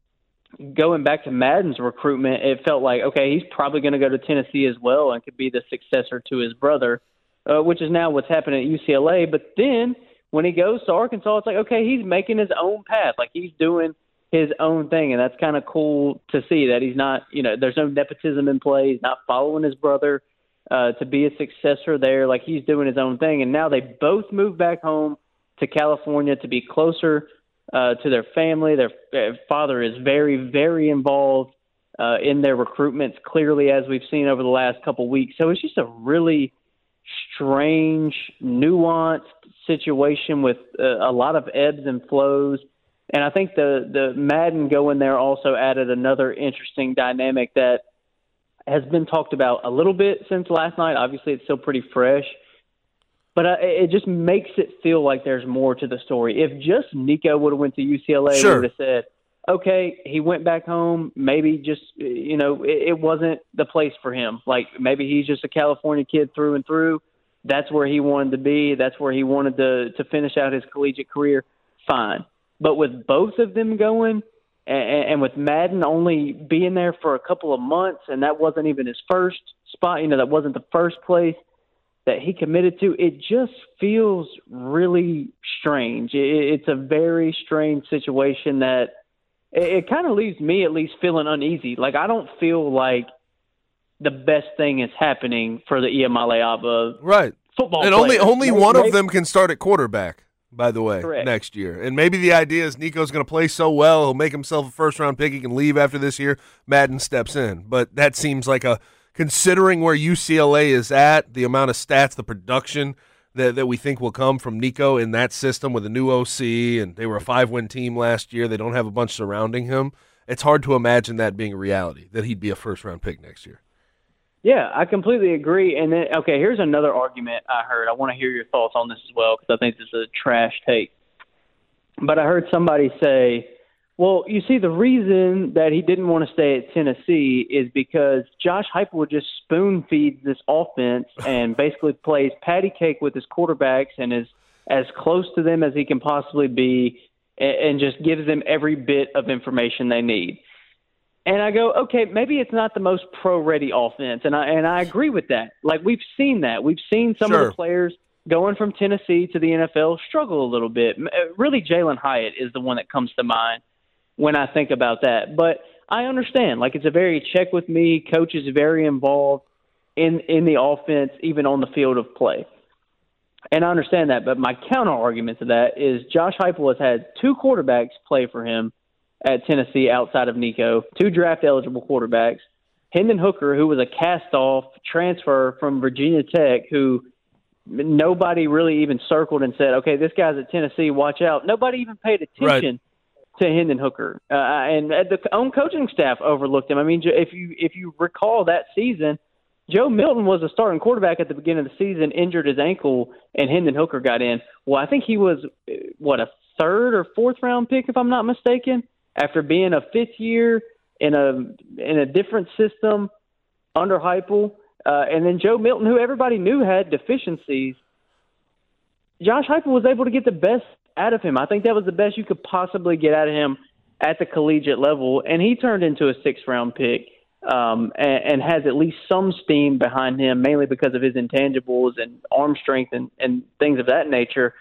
going back to Madden's recruitment, it felt like, okay, he's probably going to go to Tennessee as well and could be the successor to his brother, uh, which is now what's happening at U C L A. But then when he goes to Arkansas, it's like, okay, he's making his own path. Like, he's doing his own thing, and that's kind of cool to see that he's not, you know, there's no nepotism in play. He's not following his brother uh, to be a successor there. Like, he's doing his own thing, and now they both move back home to California to be closer uh, to their family. Their uh, father is very, very involved uh, in their recruitments, clearly, as we've seen over the last couple of weeks. So it's just a really strange, nuanced situation with uh, a lot of ebbs and flows. And I think the, the Madden going there also added another interesting dynamic that has been talked about a little bit since last night. Obviously, it's still pretty fresh. But uh, it just makes it feel like there's more to the story. If just Nico would have went to U C L A, sure. we would have said, okay, he went back home. Maybe just, you know, it, it wasn't the place for him. Like, maybe he's just a California kid through and through. That's where he wanted to be. That's where he wanted to, to finish out his collegiate career. Fine. But with both of them going, and, and with Madden only being there for a couple of months, and that wasn't even his first spot, you know, that wasn't the first place that he committed to, it just feels really strange. It, it's a very strange situation that it, it kind of leaves me at least feeling uneasy. Like, I don't feel like the best thing is happening for the Iamale Aba right. football and players. only only maybe, one maybe, of them can start at quarterback, by the way, correct. next year. And maybe the idea is Nico's going to play so well, he'll make himself a first-round pick, he can leave after this year, Madden steps in. But that seems like a, considering where U C L A is at, the amount of stats, the production that, that we think will come from Nico in that system with a new O C, and they were a five-win team last year, they don't have a bunch surrounding him, it's hard to imagine that being a reality, that he'd be a first-round pick next year. Yeah, I completely agree. And then, okay, here's another argument I heard. I want to hear your thoughts on this as well because I think this is a trash take. But I heard somebody say, well, you see, the reason that he didn't want to stay at Tennessee is because Josh Heupel just spoon feeds this offense and basically plays patty cake with his quarterbacks and is as close to them as he can possibly be and, and just gives them every bit of information they need. And I go, okay, maybe it's not the most pro-ready offense, and I and I agree with that. Like, we've seen that. We've seen some sure. of the players going from Tennessee to the N F L struggle a little bit. Really, Jalen Hyatt is the one that comes to mind when I think about that. But I understand. Like, it's a very check with me. Coach is very involved in, in the offense, even on the field of play. And I understand that. But my counter-argument to that is Josh Heupel has had two quarterbacks play for him at Tennessee outside of Nico, two draft-eligible quarterbacks. Hendon Hooker, who was a cast-off transfer from Virginia Tech, who nobody really even circled and said, okay, this guy's at Tennessee, watch out. Nobody even paid attention right. to Hendon Hooker. Uh, and the own coaching staff overlooked him. I mean, if you if you recall that season, Joe Milton was a starting quarterback at the beginning of the season, injured his ankle, and Hendon Hooker got in. Well, I think he was, what, a third or fourth-round pick, if I'm not mistaken? After being a fifth year in a in a different system under Heupel, Uh, and then Joe Milton, who everybody knew had deficiencies, Josh Heupel was able to get the best out of him. I think that was the best you could possibly get out of him at the collegiate level, and he turned into a sixth-round pick um, and, and has at least some steam behind him, mainly because of his intangibles and arm strength and, and things of that nature.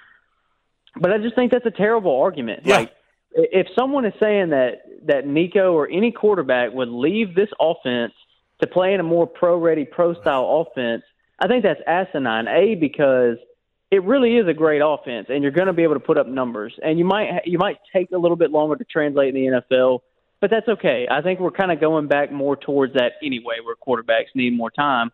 But I just think that's a terrible argument. Yeah. Like, if someone is saying that, that Nico or any quarterback would leave this offense to play in a more pro-ready, pro-style offense, I think that's asinine, A, because it really is a great offense, and you're going to be able to put up numbers. And you might you might take a little bit longer to translate in the N F L, but that's okay. I think we're kind of going back more towards that anyway, where quarterbacks need more time.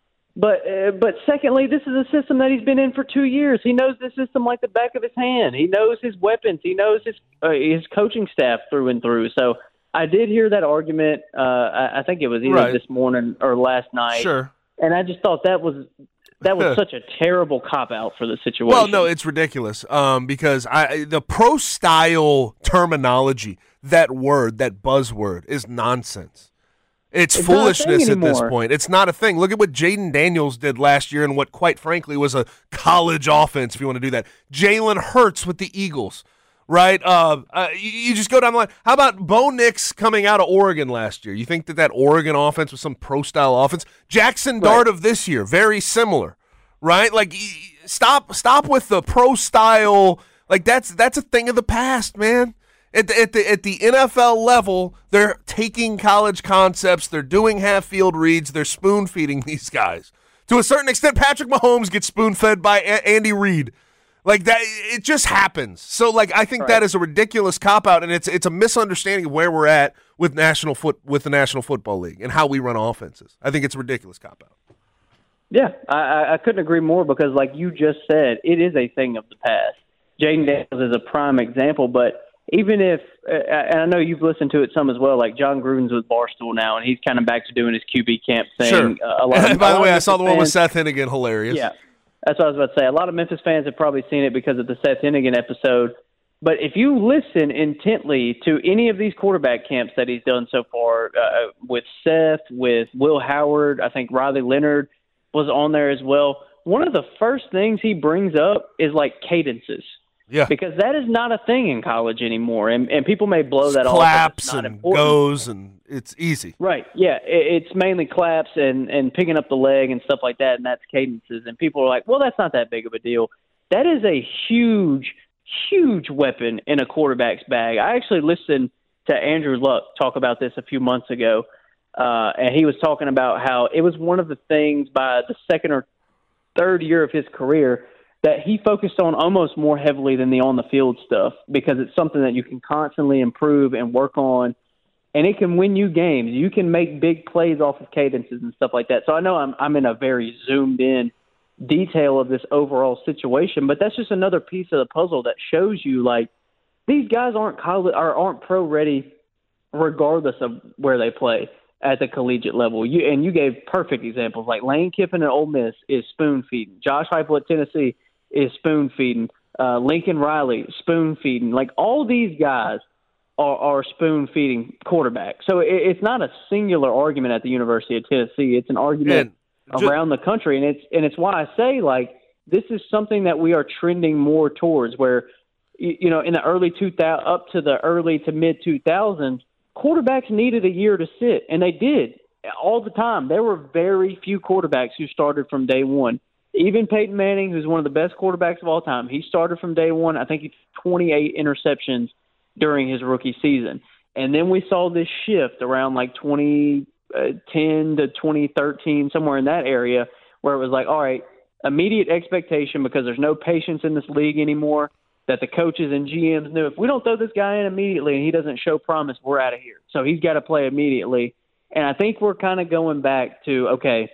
But uh, but secondly, this is a system that he's been in for two years. He knows this system like the back of his hand. He knows his weapons. He knows his uh, his coaching staff through and through. So I did hear that argument. Uh, I, I think it was either right. this morning or last night. Sure. And I just thought that was that was such a terrible cop-out for the situation. Well, no, it's ridiculous um, because I the pro-style terminology, that word, that buzzword, is nonsense. It's, it's foolishness at this point. It's not a thing. Look at what Jaden Daniels did last year and what, quite frankly, was a college offense, if you want to do that. Jalen Hurts with the Eagles, right? Uh, uh, you, you just go down the line. How about Bo Nix coming out of Oregon last year? You think that that Oregon offense was some pro-style offense? Jackson Dart right. of this year, very similar, right? Like, stop stop with the pro-style. Like, that's that's a thing of the past, man. At the, at the at the N F L level, they're taking college concepts, they're doing half-field reads, they're spoon-feeding these guys. To a certain extent, Patrick Mahomes gets spoon-fed by a- Andy Reid. Like that, it just happens. So, like, I think right. that is a ridiculous cop-out, and it's it's a misunderstanding of where we're at with national foot with the National Football League and how we run offenses. I think it's a ridiculous cop-out. Yeah, I, I couldn't agree more because, like you just said, it is a thing of the past. Jaden Daniels is a prime example, but even if, uh, and I know you've listened to it some as well, like John Gruden's with Barstool now, and he's kind of back to doing his Q B camp thing. Sure. Uh, a lot of, By the way, I saw Memphis the one with fans, Seth Hennigan, hilarious. Yeah, that's what I was about to say. A lot of Memphis fans have probably seen it because of the Seth Hennigan episode. But if you listen intently to any of these quarterback camps that he's done so far, uh, with Seth, with Will Howard, I think Riley Leonard was on there as well, one of the first things he brings up is like cadences. Yeah, because that is not a thing in college anymore, and and people may blow that off. Claps and important. goes, and it's easy. Right? Yeah, it, it's mainly claps and and picking up the leg and stuff like that, and that's cadences. And people are like, "Well, that's not that big of a deal." That is a huge, huge weapon in a quarterback's bag. I actually listened to Andrew Luck talk about this a few months ago, uh, and he was talking about how it was one of the things by the second or third year of his career that he focused on almost more heavily than the on-the-field stuff because it's something that you can constantly improve and work on, and it can win you games. You can make big plays off of cadences and stuff like that. So I know I'm I'm in a very zoomed-in detail of this overall situation, but that's just another piece of the puzzle that shows you, like, these guys aren't college or aren't pro-ready regardless of where they play at the collegiate level. You and you gave perfect examples, like Lane Kiffin at Ole Miss is spoon-feeding. Josh Heupel at Tennessee is spoon-feeding. Uh, Lincoln Riley, spoon-feeding. Like, all these guys are, are spoon-feeding quarterbacks. So it, it's not a singular argument at the University of Tennessee. It's an argument and around just, the country, and it's and it's why I say, like, this is something that we are trending more towards where, you, you know, in the early two thousand, up to the early to mid two thousands, quarterbacks needed a year to sit, and they did all the time. There were very few quarterbacks who started from day one. Even Peyton Manning, who's one of the best quarterbacks of all time, he started from day one. I think he had twenty-eight interceptions during his rookie season. And then we saw this shift around like twenty ten to twenty thirteen, somewhere in that area, where it was like, all right, immediate expectation because there's no patience in this league anymore, that the coaches and G Ms knew if we don't throw this guy in immediately and he doesn't show promise, we're out of here. So he's got to play immediately. And I think we're kind of going back to, okay,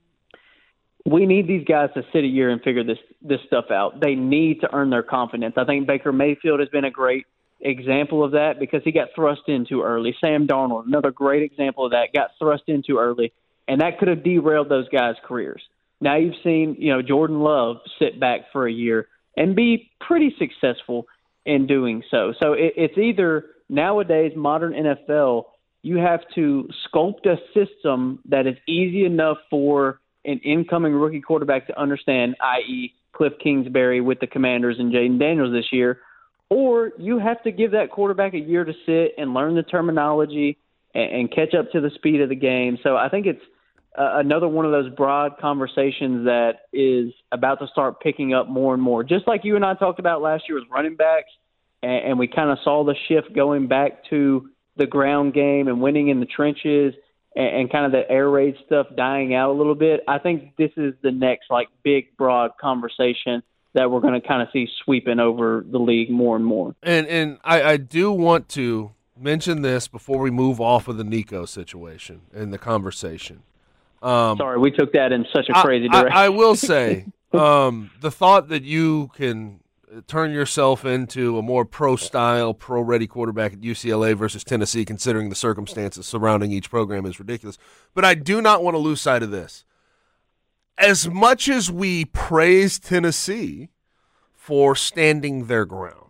we need these guys to sit a year and figure this this stuff out. They need to earn their confidence. I think Baker Mayfield has been a great example of that because he got thrust in too early. Sam Darnold, another great example of that, got thrust in too early, and that could have derailed those guys' careers. Now you've seen, you know, Jordan Love sit back for a year and be pretty successful in doing so. So it, it's either nowadays, modern N F L, you have to sculpt a system that is easy enough for an incoming rookie quarterback to understand, that is. Cliff Kingsbury with the Commanders and Jaden Daniels this year, or you have to give that quarterback a year to sit and learn the terminology and, and catch up to the speed of the game. So I think it's uh, another one of those broad conversations that is about to start picking up more and more. Just like you and I talked about last year with running backs, and, and we kind of saw the shift going back to the ground game and winning in the trenches, and kind of the air raid stuff dying out a little bit. I think this is the next like big, broad conversation that we're going to kind of see sweeping over the league more and more. And and I, I do want to mention this before we move off of the Nico situation and the conversation. Um, Sorry, we took that in such a crazy I, direction. I, I will say um, the thought that you can turn yourself into a more pro-style, pro-ready quarterback at U C L A versus Tennessee, considering the circumstances surrounding each program, is ridiculous. But I do not want to lose sight of this. As much as we praise Tennessee for standing their ground,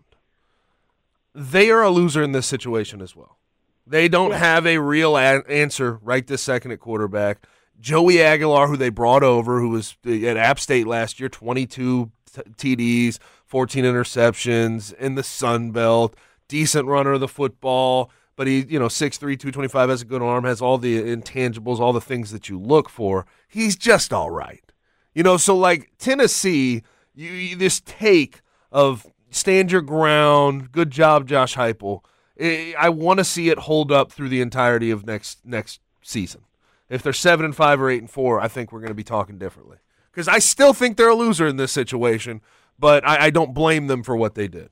they are a loser in this situation as well. They don't yeah. have a real a- answer right this second at quarterback. Joey Aguilar, who they brought over, who was at App State last year, twenty-two T Ds, fourteen interceptions in the Sun Belt, decent runner of the football, but he, you know, six three, two twenty-five, has a good arm, has all the intangibles, all the things that you look for. He's just all right. You know, so like Tennessee, you, you this take of stand your ground, good job, Josh Heupel. I want to see it hold up through the entirety of next next season. If they're seven and five or eight and four, I think we're going to be talking differently. Because I still think they're a loser in this situation, but I, I don't blame them for what they did.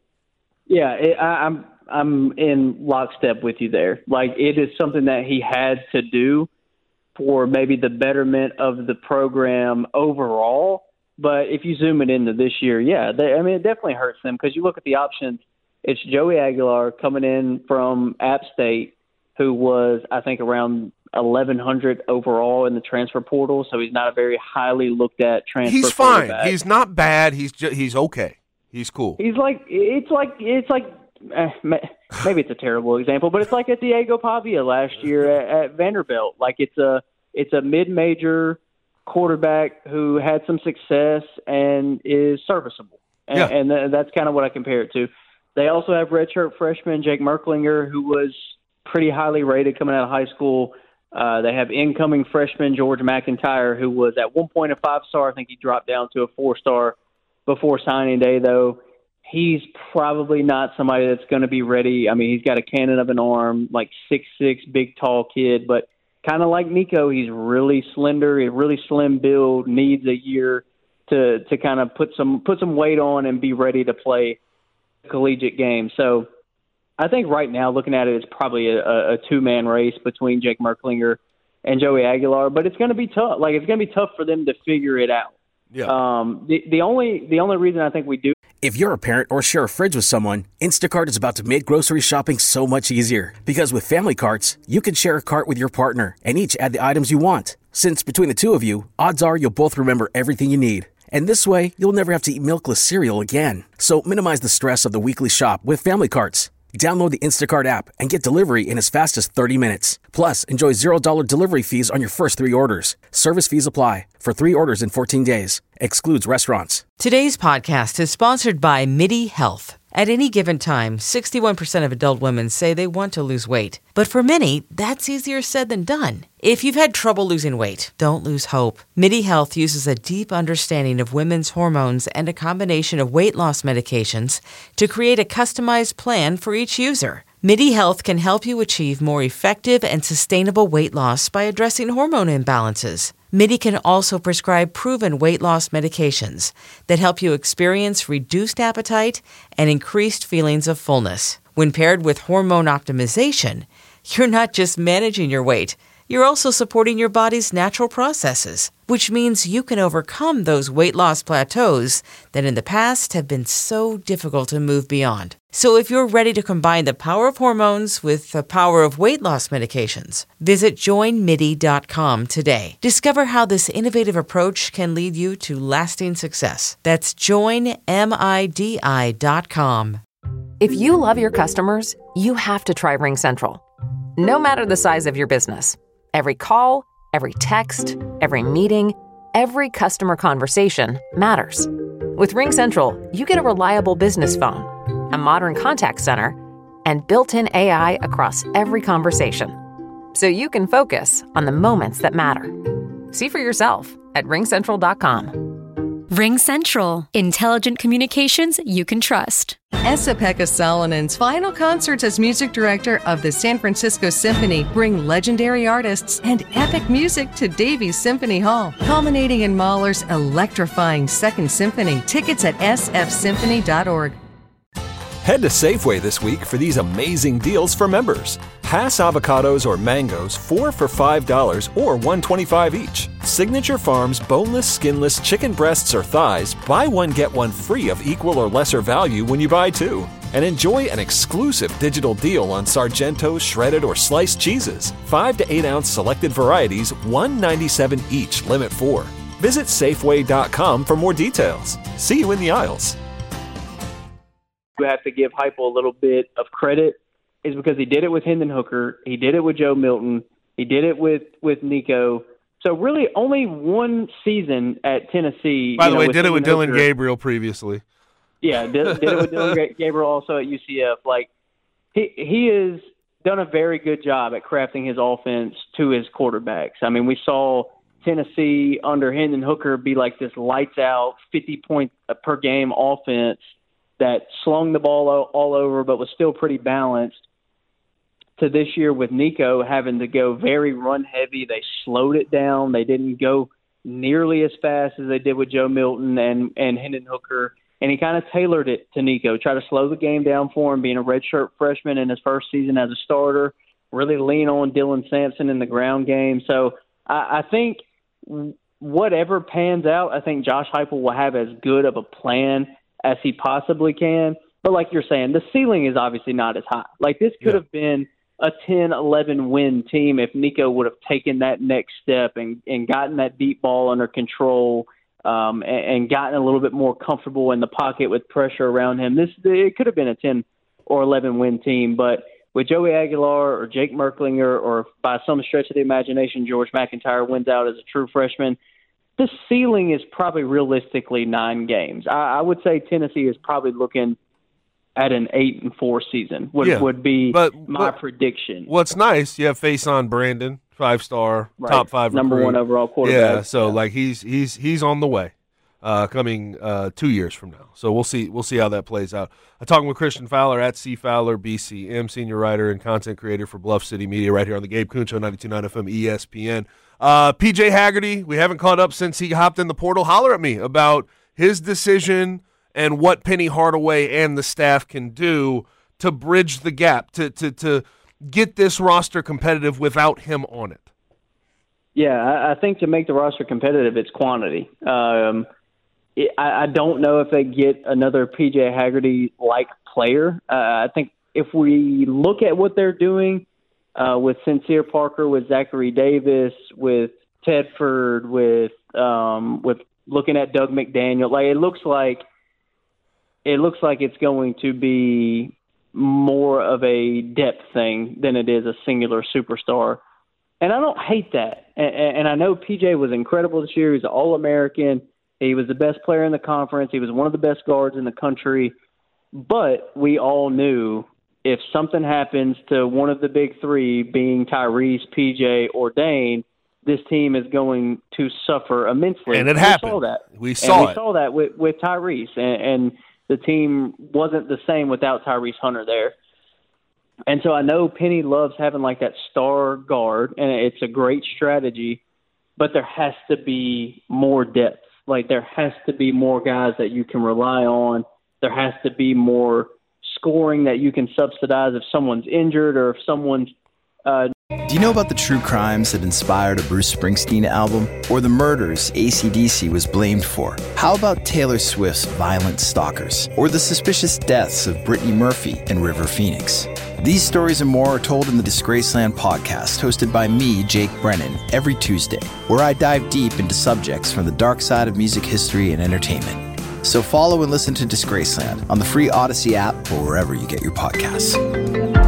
Yeah, it, I, I'm I'm in lockstep with you there. Like, it is something that he had to do for maybe the betterment of the program overall. But if you zoom it into this year, yeah, they, I mean, it definitely hurts them because you look at the options. It's Joey Aguilar coming in from App State, who was, I think, around eleven hundred overall in the transfer portal, so he's not a very highly looked at transfer. He's fine. He's not bad. He's just, he's okay. He's cool. He's like it's like it's like eh, maybe it's a terrible example, but it's like a Diego Pavia last year at, at Vanderbilt. Like it's a it's a mid-major quarterback who had some success and is serviceable, and, yeah. and th- that's kind of what I compare it to. They also have redshirt freshman Jake Merklinger, who was pretty highly rated coming out of high school. Uh, they have incoming freshman George McIntyre, who was at one point a five-star. I think he dropped down to a four-star before signing day, though. He's probably not somebody that's going to be ready. I mean, he's got a cannon of an arm, like six six, big, tall kid. But kind of like Nico, he's really slender, a really slim build, needs a year to to kind of put some put some weight on and be ready to play a collegiate game. So I think right now, looking at it, it's probably a, a two-man race between Jake Merklinger and Joey Aguilar, but it's going to be tough. Like, it's going to be tough for them to figure it out. Yeah. Um, the, the only the only reason I think we do. If you're a parent or share a fridge with someone, Instacart is about to make grocery shopping so much easier. Because with family carts, you can share a cart with your partner and each add the items you want. Since between the two of you, odds are you'll both remember everything you need. And this way, you'll never have to eat milkless cereal again. So minimize the stress of the weekly shop with family carts. Download the Instacart app and get delivery in as fast as thirty minutes. Plus, enjoy zero dollars delivery fees on your first three orders. Service fees apply for three orders in fourteen days. Excludes restaurants. Today's podcast is sponsored by MIDI Health. At any given time, sixty-one percent of adult women say they want to lose weight. But for many, that's easier said than done. If you've had trouble losing weight, don't lose hope. MIDI Health uses a deep understanding of women's hormones and a combination of weight loss medications to create a customized plan for each user. MIDI Health can help you achieve more effective and sustainable weight loss by addressing hormone imbalances. MIDI can also prescribe proven weight loss medications that help you experience reduced appetite and increased feelings of fullness. When paired with hormone optimization, you're not just managing your weight, you're also supporting your body's natural processes, which means you can overcome those weight loss plateaus that in the past have been so difficult to move beyond. So if you're ready to combine the power of hormones with the power of weight loss medications, visit join midi dot com today. Discover how this innovative approach can lead you to lasting success. That's join midi dot com. If you love your customers, you have to try RingCentral. No matter the size of your business, every call, Every text, every meeting, every customer conversation matters. With RingCentral, you get a reliable business phone, a modern contact center, and built-in A I across every conversation. So you can focus on the moments that matter. See for yourself at ring central dot com. RingCentral. Intelligent communications you can trust. Esa-Pekka Salonen's final concerts as music director of the San Francisco Symphony bring legendary artists and epic music to Davies Symphony Hall, culminating in Mahler's electrifying Second Symphony. Tickets at s f symphony dot org. Head to Safeway this week for these amazing deals for members. Hass avocados or mangoes, four for five dollars or one dollar and twenty-five cents each. Signature Farms boneless, skinless chicken breasts or thighs, buy one, get one free of equal or lesser value when you buy two. And enjoy an exclusive digital deal on Sargento's shredded or sliced cheeses. five to eight ounce selected varieties, one dollar and ninety-seven cents each, limit four. Visit Safeway dot com for more details. See you in the aisles. You have to give Heupel a little bit of credit is because he did it with Hendon Hooker. He did it with Joe Milton. He did it with, with Nico. So really only one season at Tennessee. By the you know, way, with did it with Hendon Dylan Hooker. Gabriel previously. Yeah, did, did it with Dylan Gabriel also at U C F. Like he he has done a very good job at crafting his offense to his quarterbacks. I mean, we saw Tennessee under Hendon Hooker be like this lights out fifty point per game offense that slung the ball all over but was still pretty balanced, to this year with Nico having to go very run-heavy. They slowed it down. They didn't go nearly as fast as they did with Joe Milton and, and Hendon Hooker, and he kind of tailored it to Nico, try to slow the game down for him, being a redshirt freshman in his first season as a starter, really lean on Dylan Sampson in the ground game. So I, I think whatever pans out, I think Josh Heupel will have as good of a plan as he possibly can. But like you're saying, the ceiling is obviously not as high. Like this could yeah. have been a ten eleven win team if Nico would have taken that next step and, and gotten that deep ball under control um, and, and gotten a little bit more comfortable in the pocket with pressure around him. This it could have been a ten or eleven win team. But with Joey Aguilar or Jake Merklinger or by some stretch of the imagination, George McIntyre wins out as a true freshman, the ceiling is probably realistically nine games. I, I would say Tennessee is probably looking at an eight and four season would yeah, would be but, my but, prediction. What's nice, you have Faison Brandon, five star, right. top five, number recruit. one overall quarterback. Yeah, so yeah. like he's he's he's on the way, uh, coming uh, two years from now. So we'll see we'll see how that plays out. I'm talking with Christian Fowler at C Fowler B C M, senior writer and content creator for Bluff City Media, right here on the Gabe Kuhn Show, ninety-two point nine F M E S P N. Uh, P J Haggerty, we haven't caught up since he hopped in the portal. Holler at me about his decision and what Penny Hardaway and the staff can do to bridge the gap, to to to get this roster competitive without him on it. Yeah, I, I think to make the roster competitive, it's quantity. Um, it, I, I don't know if they get another P J Haggerty-like player. Uh, I think if we look at what they're doing uh, with Sincere Parker, with Zachary Davis, with Tedford, with um, with looking at Doug McDaniel, like it looks like it looks like it's going to be more of a depth thing than it is a singular superstar. And I don't hate that. And, and I know P J was incredible this year. He was an All-American. He was the best player in the conference. He was one of the best guards in the country. But we all knew if something happens to one of the big three, being Tyrese, P J, or Dane, this team is going to suffer immensely. And it we happened. Saw that. We saw and we it. saw that with, with Tyrese. And, and the team wasn't the same without Tyrese Hunter there. And so I know Penny loves having like that star guard, and it's a great strategy, but there has to be more depth. Like there has to be more guys that you can rely on. There has to be more scoring that you can subsidize if someone's injured or if someone's uh, Do you know about the true crimes that inspired a Bruce Springsteen album? Or the murders A C D C was blamed for? How about Taylor Swift's Violent Stalkers? Or the suspicious deaths of Brittany Murphy and River Phoenix? These stories and more are told in the Disgraceland podcast, hosted by me, Jake Brennan, every Tuesday, where I dive deep into subjects from the dark side of music history and entertainment. So follow and listen to Disgraceland on the free Odyssey app or wherever you get your podcasts.